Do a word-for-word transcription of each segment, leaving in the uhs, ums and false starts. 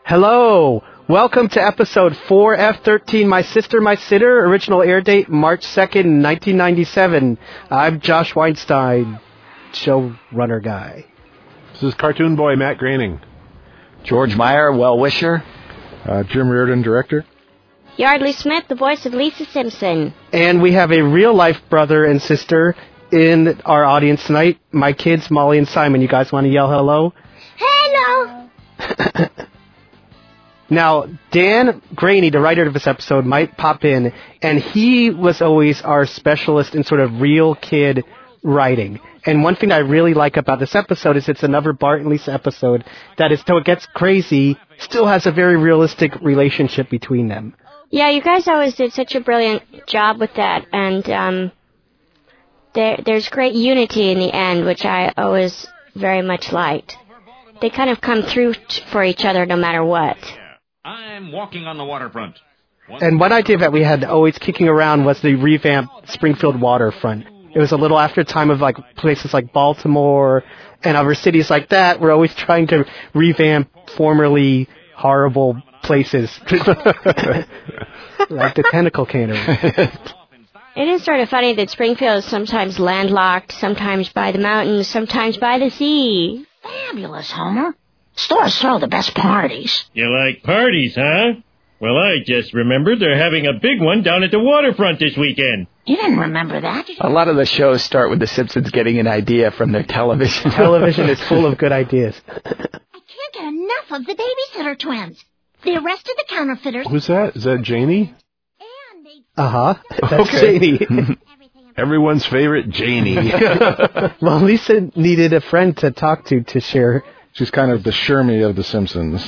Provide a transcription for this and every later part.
Hello, welcome to episode four F thirteen, My Sister, My Sitter, original air date March second, nineteen ninety-seven. I'm Josh Weinstein, showrunner guy. This is cartoon boy Matt Groening. George Meyer, well-wisher. Uh, Jim Reardon, director. Yardley Smith, the voice of Lisa Simpson. And we have a real-life brother and sister in our audience tonight. My kids, Molly and Simon. You guys want to yell hello? Hello! Now, Dan Graney, the writer of this episode, might pop in, and he was always our specialist in sort of real kid writing. And one thing I really like about this episode is it's another Bart and Lisa episode that is, though it gets crazy, still has a very realistic relationship between them. Yeah, you guys always did such a brilliant job with that, and um, there, there's great unity in the end, which I always very much liked. They kind of come through t- for each other no matter what. I'm walking on the waterfront. And one idea that we had always kicking around was the revamped Springfield waterfront. It was a little after time of like places like Baltimore and other cities like that. We're always trying to revamp formerly horrible places. Like the tentacle cannery. It is sort of funny that Springfield is sometimes landlocked, sometimes by the mountains, sometimes by the sea. Fabulous, Homer. Stores throw the best parties. You like parties, huh? Well, I just remembered they're having a big one down at the waterfront this weekend. You didn't remember that? A lot of the shows start with the Simpsons getting an idea from their television. Television is full of good ideas. I can't get enough of the babysitter twins. They arrested the counterfeiters. Who's that? Is that Janie? And they... Uh-huh. That's Okay. Janie. Everyone's favorite Janie. Well, Lisa needed a friend to talk to to share. She's kind of the Shermie of The Simpsons.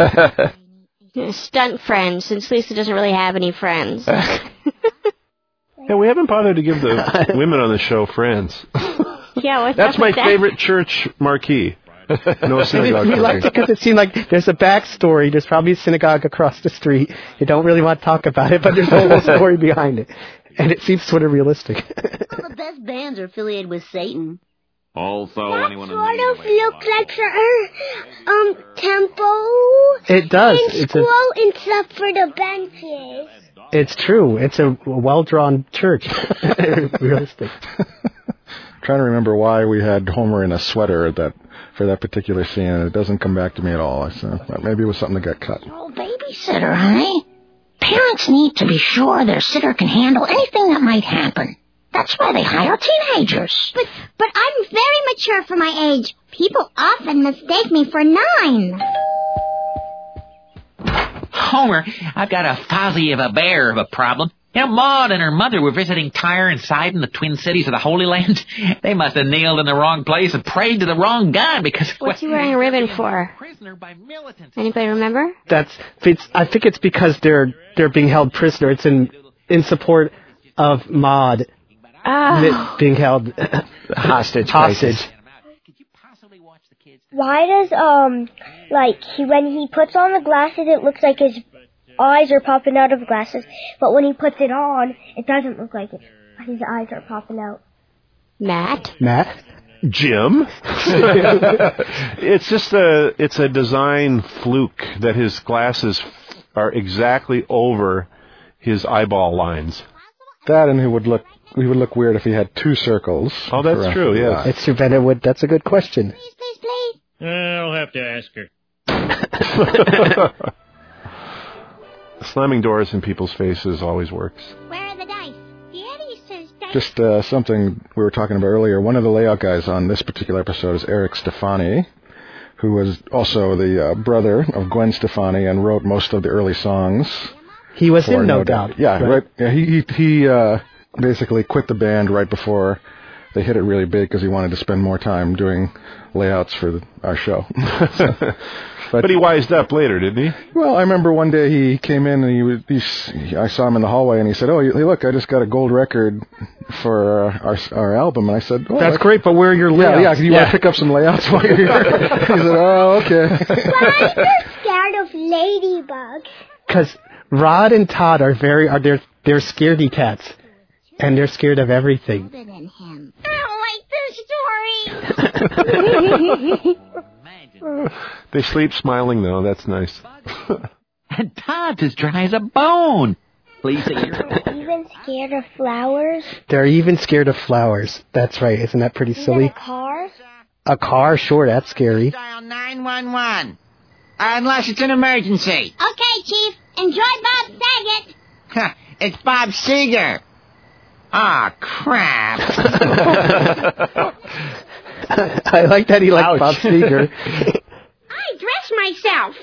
Stunt friends, since Lisa doesn't really have any friends. Yeah, we haven't bothered to give the women on the show friends. Yeah, what's That's up my with that? favorite church marquee. No synagogue. We liked it because it seemed like there's a backstory. There's probably a synagogue across the street. You don't really want to talk about it, but there's a whole story behind it. And it seems sort of realistic. All the best bands are affiliated with Satan. Also, That anyone sort in the of looks like a um temple. It does. In It's school, a, except for the benches. it's true. It's a well-drawn church. Realistic. Trying to remember why we had Homer in a sweater at that for that particular scene, and it doesn't come back to me at all. So maybe it was something that got cut. Oh, babysitter, honey. Parents need to be sure their sitter can handle anything that might happen. That's why they hire teenagers. But but I'm very mature for my age. People often mistake me for nine. Homer, I've got a fozzie of a bear of a problem. You know, Maud and her mother were visiting Tyre and Sidon, the twin cities of the Holy Land. They must have kneeled in the wrong place and prayed to the wrong God because... What's he wearing a ribbon for? Anybody remember? That's. It's, I think it's because they're they're being held prisoner. It's in in support of Maud Oh. being held Hostage. hostage. crisis. Why does, um, like, he, when he puts on the glasses, it looks like his eyes are popping out of the glasses, but when he puts it on, it doesn't look like it. His eyes are popping out. Matt? Matt? Jim? It's just a it's a design fluke that his glasses are exactly over his eyeball lines. That, and he would look he would look weird if he had two circles. Oh, that's for- true, for yes. the It's true, Ben. It would. That's a good question. Please, please, please. I'll have to ask her. Slamming doors in people's faces always works. Where are the dice? Daddy says dice. Just uh, something we were talking about earlier. One of the layout guys on this particular episode is Eric Stefani, who was also the uh, brother of Gwen Stefani and wrote most of the early songs. He was for in No Doubt. Yeah, right. Yeah, he he, he uh, basically quit the band right before they hit it really big because he wanted to spend more time doing layouts for the, our show. So, but, But he wised up later, didn't he? well, I remember one day he came in and he, was, he I saw him in the hallway and he said, "Oh, hey, look, I just got a gold record for uh, our our album." And I said, "Oh, That's great, but where are your Yeah, layouts? yeah. Do you want to pick up some layouts while you're here?" He said, "Oh, okay." Why are you scared of ladybugs? Because Rod and Todd are very are they're they're scaredy cats, and they're scared of everything. In him. I don't like this story. Uh, they sleep smiling, though. That's nice. And Todd's as dry as a bone. Lisa, you're... Even scared of flowers? They're even scared of flowers. That's right. Isn't that pretty silly? Even a car? A car? Sure, that's scary. Dial nine one one. Unless it's an emergency. Okay, Chief. Enjoy Bob Saget. It's Bob Seger. Aw, oh, crap. I like that he liked Ouch. Bob Seger. I dress myself.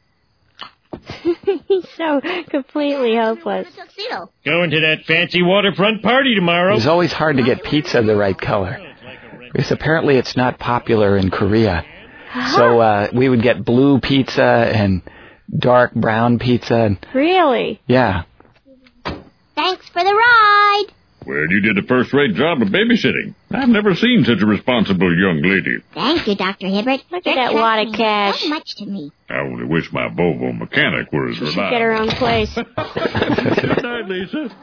He's so completely hopeless. Going to that fancy waterfront party tomorrow. It's always hard to get pizza the right color. Because apparently it's not popular in Korea. So uh, we would get blue pizza and dark brown pizza. And, Really? yeah. Thanks for the ride. Well, you did a first-rate job of babysitting. I've never seen such a responsible young lady. Thank you, Doctor Hibbert. Look at that wad of cash. So much to me. I only wish my Volvo mechanic were as She should reliable. get her own place. Good night, Lisa.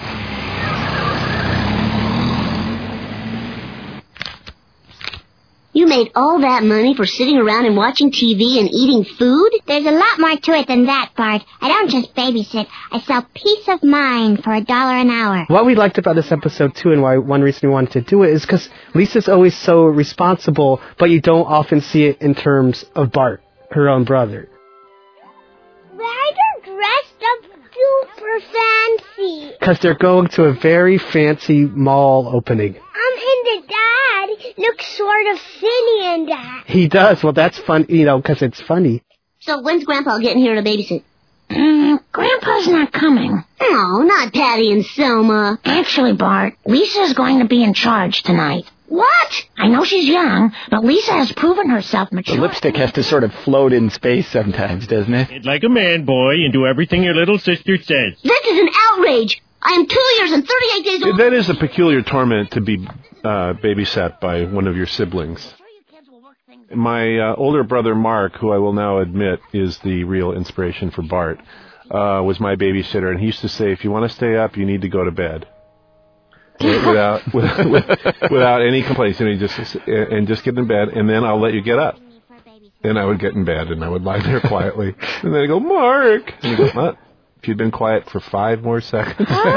You made all that money for sitting around and watching T V and eating food? There's a lot more to it than that, Bart. I don't just babysit. I sell peace of mind for a dollar an hour. What we liked about this episode, too, and why one reason we wanted to do it, is because Lisa's always so responsible, but you don't often see it in terms of Bart, her own brother. Why they're dressed up super fancy? Because they're going to a very fancy mall opening. Um, and the dad looks sort of silly in that. He does. Well, that's fun, you know, because it's funny. So when's Grandpa getting here to babysit? Mm, Grandpa's not coming. Oh, not Patty and Selma. Actually, Bart, Lisa's going to be in charge tonight. What? I know she's young, but Lisa has proven herself mature. The lipstick has to sort of float in space sometimes, doesn't it? It's like a man, boy, and do everything your little sister says. This is an outrage. I am two years and thirty-eight days old. That is a peculiar torment to be uh, babysat by one of your siblings. My uh, older brother, Mark, who I will now admit is the real inspiration for Bart, uh, was my babysitter, and he used to say, if you want to stay up, you need to go to bed. without, without without any complaints, and, he just, and just get in bed, and then I'll let you get up. Then I would get in bed, and I would lie there quietly. And then I go, Mark! And he goes, what? If you'd been quiet for five more seconds. Oh.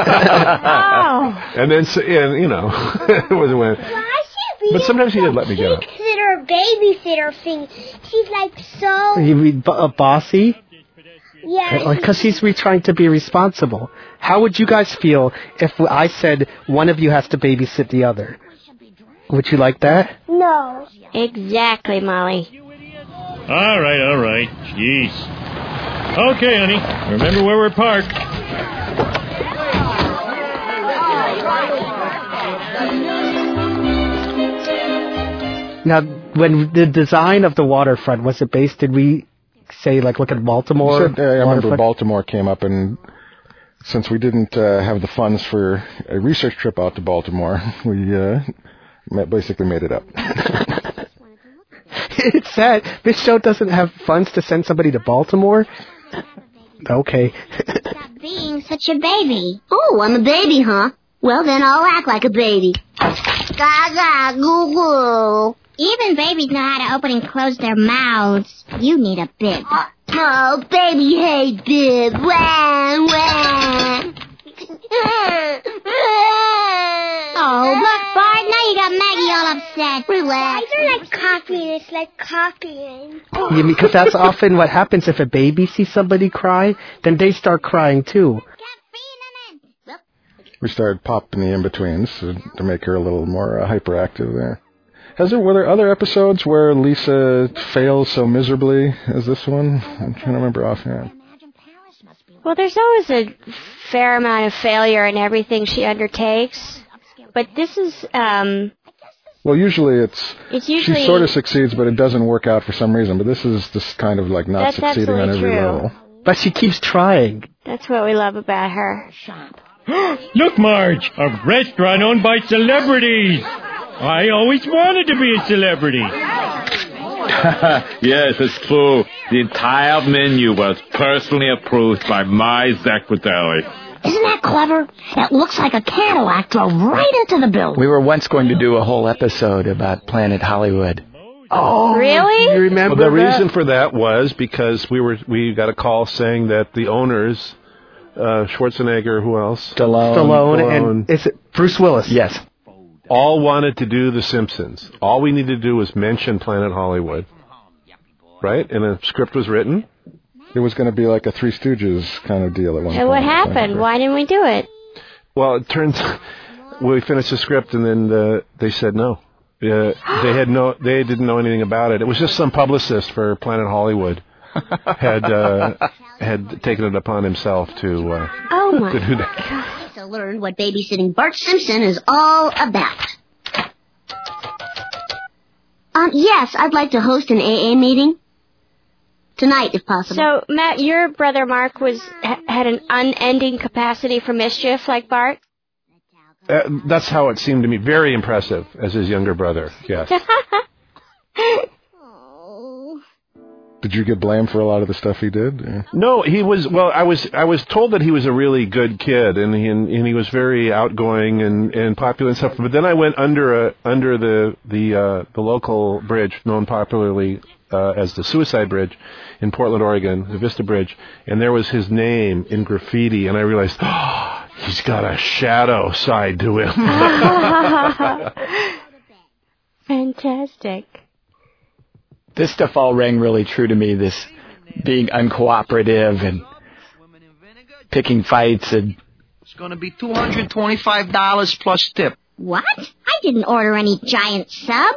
And then, so, and, you know, it was when. Why should But sometimes he did let me get up. Babysitter, babysitter thing. She's like so. You mean b- a bossy? Yeah. Because he's re- trying to be responsible. How would you guys feel if I said one of you has to babysit the other? Would you like that? No. Exactly, Molly. All right, all right. Jeez. Okay, honey. Remember where we're parked. Now, when the design of the waterfront, was it based, did we say, like, look at Baltimore? You said, uh, I remember waterfront? Baltimore came up, and since we didn't uh, have the funds for a research trip out to Baltimore, we uh, basically made it up. It's sad. This show doesn't have funds to send somebody to Baltimore. Okay. Stop being such a baby. Oh, I'm a baby, huh? Well, then I'll act like a baby. Gaga, goo goo. Even babies know how to open and close their mouths. You need a bib. Oh, baby, hey, bib. Wah, wah. Oh, look, Bart, now you got Maggie all upset. Relax. Why they're like copying? It's like copying. Yeah, because that's often what happens if a baby sees somebody cry, then they start crying too. We started popping the in-betweens to, to make her a little more uh, hyperactive there. Has there, were there other episodes where Lisa fails so miserably as this one? I'm trying to remember offhand. Well, there's always a fair amount of failure in everything she undertakes. But this is, um... Well, usually it's... It's usually... She sort of succeeds, but it doesn't work out for some reason. But this is just kind of like not That's succeeding on every true. level. But she keeps trying. That's what we love about her. Look, Marge, a restaurant owned by celebrities. I always wanted to be a celebrity. Yes, it's true. The entire menu was personally approved by my secretary. Isn't that clever? It looks like a Cadillac drove right into the building. We were once going to do a whole episode about Planet Hollywood. Oh, really? You remember well, the that? reason for that was because we were we got a call saying that the owners, uh, Schwarzenegger, who else? Stallone. Stallone, Stallone. and is it Bruce Willis? Yes. All wanted to do The Simpsons. All we needed to do was mention Planet Hollywood. Right? And a script was written. It was going to be like a Three Stooges kind of deal at one And point. what happened? Why didn't we do it? Well, it turns we finished the script and then uh, they said no. Uh, they had no, they didn't know anything about it. It was just some publicist for Planet Hollywood had uh, had taken it upon himself to uh, oh my to do that. To learn what babysitting Bart Simpson is all about. Um, yes, I'd like to host an A A meeting tonight, if possible. So, Matt, your brother Mark was ha- had an unending capacity for mischief, like Bart. Uh, that's how it seemed to me. Very impressive as his younger brother. Yes. Did you get blamed for a lot of the stuff he did? Yeah. No, he was. Well, I was. I was told that he was a really good kid, and he and, and he was very outgoing and, and popular and stuff. But then I went under a under the the uh, the local bridge, known popularly uh, as the Suicide Bridge, in Portland, Oregon, the Vista Bridge, and there was his name in graffiti, and I realized, oh, he's got a shadow side to him. Fantastic. This stuff all rang really true to me, this being uncooperative and picking fights. And It's going to be two hundred twenty-five dollars plus tip. What? I didn't order any giant sub.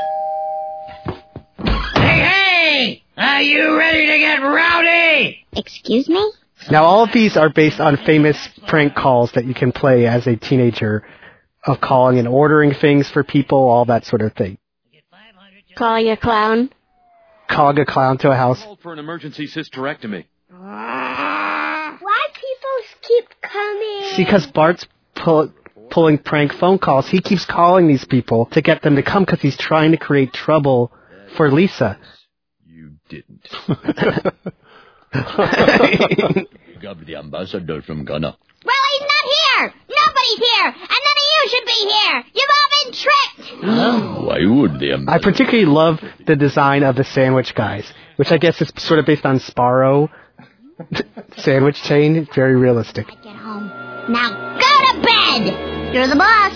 Hey, hey! Are you ready to get rowdy? Excuse me? Now, all of these are based on famous prank calls that you can play as a teenager, of calling and ordering things for people, all that sort of thing. Calling a clown. Calling a clown to a house. For an emergency hysterectomy. Why people keep coming? See, because Bart's pull, pulling prank phone calls, he keeps calling these people to get them to come because he's trying to create trouble for Lisa. You didn't. Got the ambassador from Ghana. Well, he's not here. Nobody's here. And none of you should be here. You've all been tricked. Why would the ambassador? I particularly love the design of the sandwich guys, which I guess is sort of based on Sparrow sandwich chain. It's very realistic. Get home. Now go to bed. You're the boss.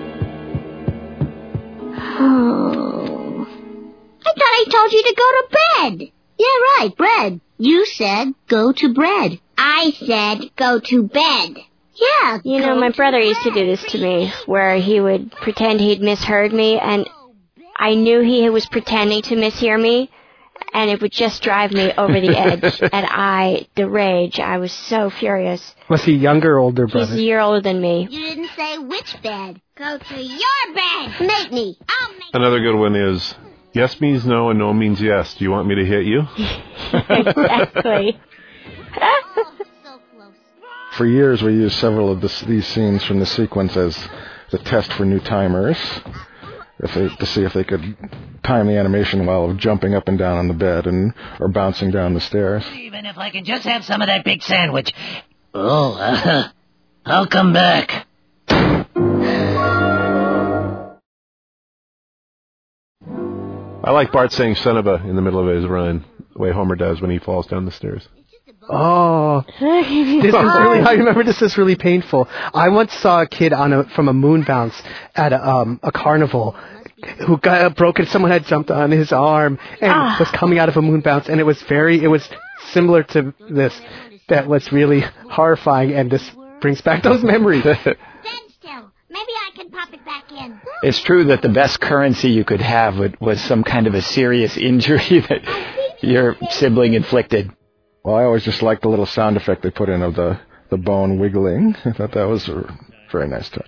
Oh. I thought I told you to go to bed. Yeah, right, bread. You said go to bed. I said go to bed. Yeah. You know, my brother used to do this to me, where he would pretend he'd misheard me, and I knew he was pretending to mishear me, and it would just drive me over the edge. And I, the rage, I was so furious. Was he younger or older brother? He's a year older than me. You didn't say which bed. Go to your bed. Make me. I'll make Another good one is, yes means no and no means yes. Do you want me to hit you? Exactly. For years, we used several of this, these scenes from the sequence as the test for new timers, if they, to see if they could time the animation while jumping up and down on the bed and or bouncing down the stairs. Even if I can just have some of that big sandwich. Oh, uh, I'll come back. I like Bart saying son of a in the middle of his run, the way Homer does when he falls down the stairs. Oh, this is really, I remember this is really painful. I once saw a kid on a, from a moon bounce at a, um, a carnival who got broken. Someone had jumped on his arm and Ah. was coming out of a moon bounce, and it was very, it was similar to this. That was really horrifying, and this brings back those memories. Stand still. Maybe I can pop it back in. it's true that the best currency you could have would, was some kind of a serious injury that your sibling inflicted. Well, I always just liked the little sound effect they put in of the, the bone wiggling. I thought that was a very nice touch.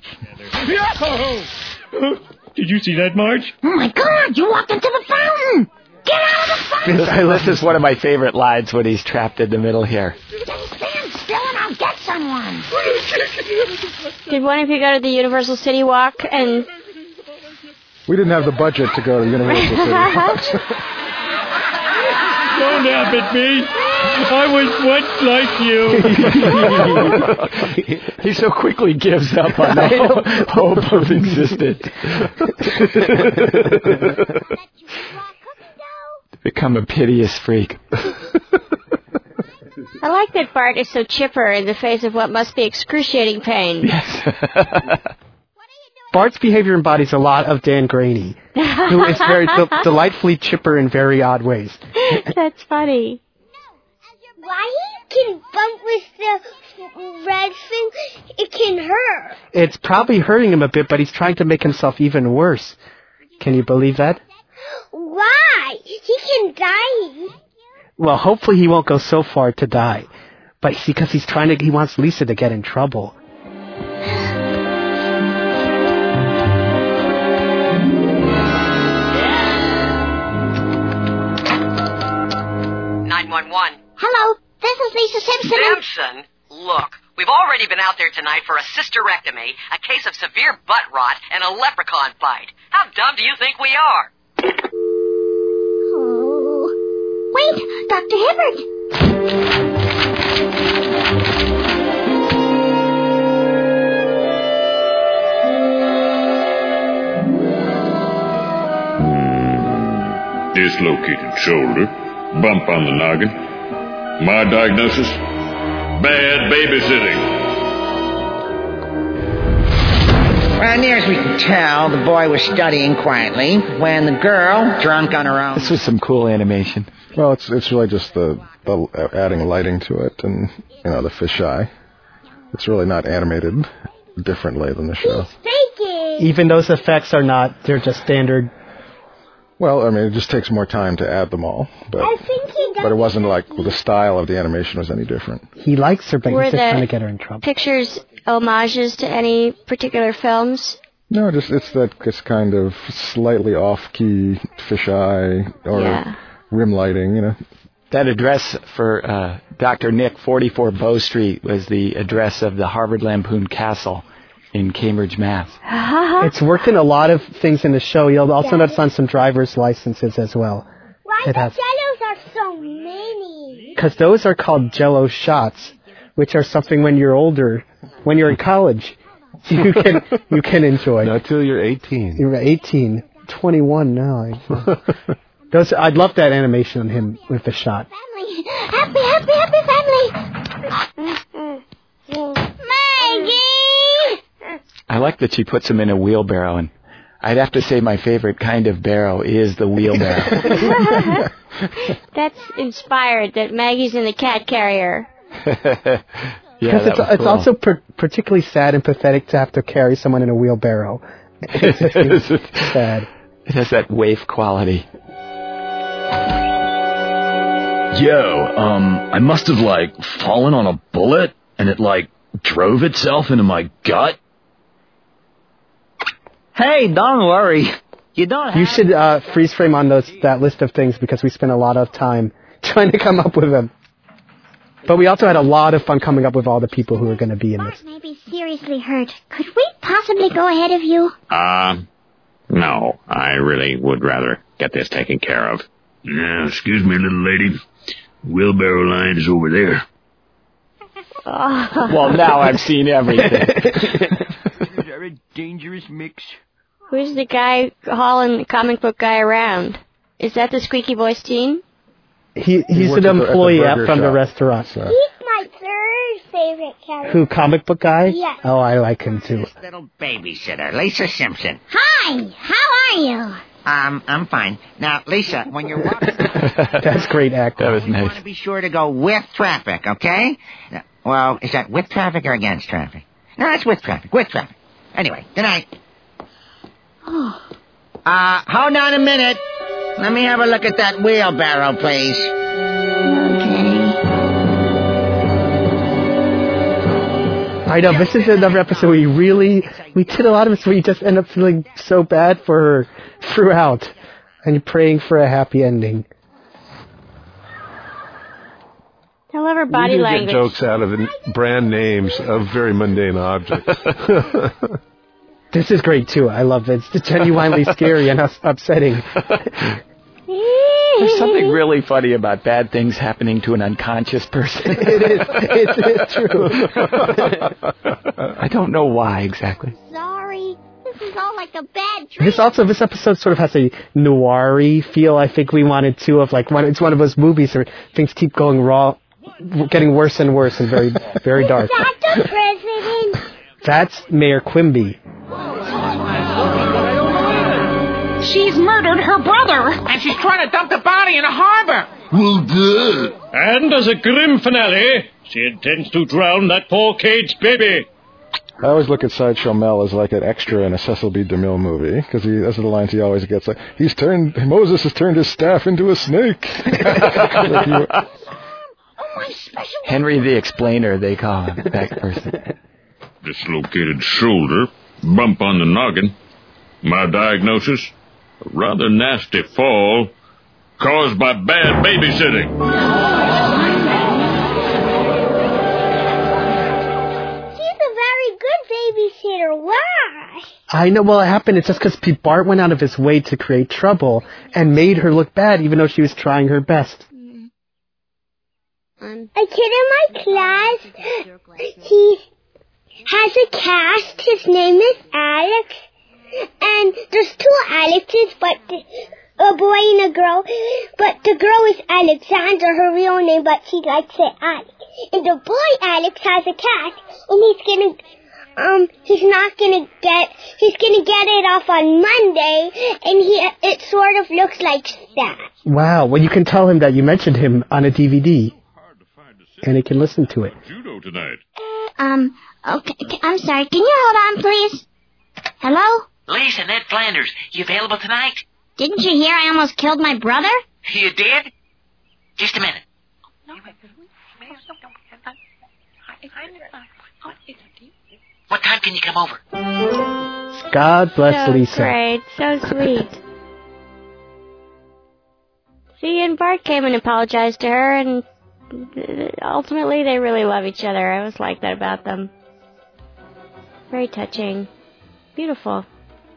Did you see that, Marge? Oh, my God, you walked into the fountain. Get out of the fountain. This, this is one of my favorite lines when he's trapped in the middle here. Stand still and I'll get someone. Did one of you go to the Universal City Walk and... We didn't have the budget to go to Universal City. Don't laugh at me. I was once like you. He so quickly gives up on all hope of existence. To become a piteous freak. I like that Bart is so chipper in the face of what must be excruciating pain. Yes. Bart's behavior embodies a lot of Dan Graney, who is very de- delightfully chipper in very odd ways. That's funny. Why he can bump with the red thing? It can hurt. It's probably hurting him a bit, but he's trying to make himself even worse. Can you believe that? Why? He can die. Well, hopefully he won't go so far to die. But because he's trying to, he wants Lisa to get in trouble. nine one one. Hello, this is Lisa Simpson. Simpson? Look, we've already been out there tonight for a cysterectomy, a case of severe butt rot, and a leprechaun bite. How dumb do you think we are? Oh. Wait, Doctor Hibbert. Hmm. Dislocated shoulder, bump on the noggin. My diagnosis? Bad babysitting. Well, near as we can tell, the boy was studying quietly when the girl, drunk on her own... This was some cool animation. Well, it's it's really just the, the adding lighting to it and, you know, the fisheye. It's really not animated differently than the show. Even those effects are not, they're just standard. Well, I mean, it just takes more time to add them all. But, I think he does. but it wasn't like the style of the animation was any different. He likes her, but Were he's just the trying to get her in trouble. Pictures homages to any particular films? No, just it's that it's kind of slightly off-key fisheye or Yeah. rim lighting, you know. That address for uh, Doctor Nick, forty-four Bow Street, was the address of the Harvard Lampoon Castle in Cambridge, Mass. It's worked in a lot of things in the show. You'll also notice on some driver's licenses as well. Why It the has- jellos are so many? Because those are called Jell-O shots, which are something when you're older, when you're in college, you can you can enjoy. Not till you're eighteen. You're eighteen, twenty-one now. Those, I'd love that animation on him with the shot. Happy, happy, happy family. Maggie! I like that she puts him in a wheelbarrow, and I'd have to say my favorite kind of barrow is the wheelbarrow. That's inspired that Maggie's in the cat carrier. Yeah, Because that it's, was it's cool. also per- particularly sad and pathetic to have to carry someone in a wheelbarrow. It's just sad. It has that waif quality. Yo, um, I must have, like, fallen on a bullet, and it, like, drove itself into my gut. Hey, don't worry. You don't have... You should uh, freeze frame on those that list of things because we spent a lot of time trying to come up with them. But we also had a lot of fun coming up with all the people who are going to be in this. Bart may be seriously hurt. Could we possibly go ahead of you? Uh, no, I really would rather get this taken care of. Yeah, excuse me, little lady. Wheelbarrow line is over there. Well, now I've seen everything. Is there a dangerous mix? Who's the guy hauling the comic book guy around? Is that the squeaky voice teen? He He's works an at the- at the employee burger at- from the shop, restaurant. so. He's my third favorite character. Who, comic book guy? Yes. Oh, I like him too. Little babysitter, Lisa Simpson. Hi, how are you? Um, I'm fine. Now, Lisa, when you're walking... That's great acting. That was You want nice. to be sure to go with traffic, okay? Now, well, is that with traffic or against traffic? No, that's with traffic. With traffic. Anyway, good night. Oh. Uh, hold on a minute. Let me have a look at that wheelbarrow, please. Okay. I know, this is another episode where you really, we did a lot of it where you just end up feeling so bad for her throughout. And you're praying for a happy ending. I love her body we do language. get jokes out of in- brand names of very mundane objects. This is great too. I love it. It's genuinely scary and us- upsetting. There's something really funny about bad things happening to an unconscious person. It is. It's, it's true. I don't know why exactly. Sorry. The This is all like a bad dream. This also, this episode sort of has a noir-y feel. I think we wanted to of like one. It's one of those movies where things keep going wrong, getting worse and worse, and very, very dark. Is that the president? That's Mayor Quimby. She's murdered her brother. And she's trying to dump the body in a harbor. Well, good. And as a grim finale, she intends to drown that poor caged baby. I always look at Sideshow Mel as like an extra in a Cecil B. DeMille movie, because he, those are the lines he always gets. Like, he's turned, Moses has turned his staff into a snake. Like you, Henry the Explainer, they call him, that person. Dislocated shoulder, bump on the noggin. My diagnosis, a rather nasty fall caused by bad babysitting. She's a very good babysitter. Why? I know. Well, it happened. It's just because Bart went out of his way to create trouble and made her look bad, even though she was trying her best. A kid in my class, he has a cast. His name is Alex. And there's two Alexes, but a boy and a girl. But the girl is Alexandra, her real name, but she likes it Alex. And the boy Alex has a cat, and he's gonna, um, he's not gonna get, he's gonna get it off on Monday, and he, it sort of looks like that. Wow. Well, you can tell him that you mentioned him on a D V D, and he can listen to it. Judo tonight. Um, okay, I'm sorry. Can you hold on, please? Hello? Lisa, Ned Flanders, you available tonight? Didn't you hear I almost killed my brother? You did? Just a minute. What time can you come over? God bless so Lisa. Great, so sweet. See, and Bart came and apologized to her, and ultimately they really love each other. I always like that about them. Very touching. Beautiful.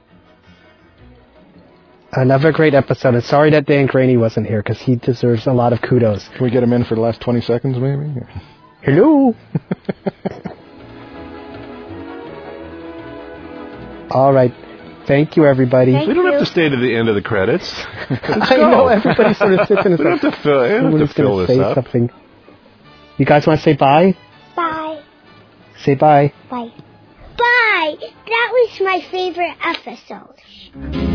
Another great episode. And sorry that Dan Graney wasn't here, because he deserves a lot of kudos. Can we get him in for the last twenty seconds, maybe? Hello. All right. Thank you, everybody. Thank we don't you. have to stay to the end of the credits. I know, everybody sort of sits in We don't have to fill, have to fill this say up. Something. You guys want to say bye? Bye. Say bye. Bye. Bye. That was my favorite episode.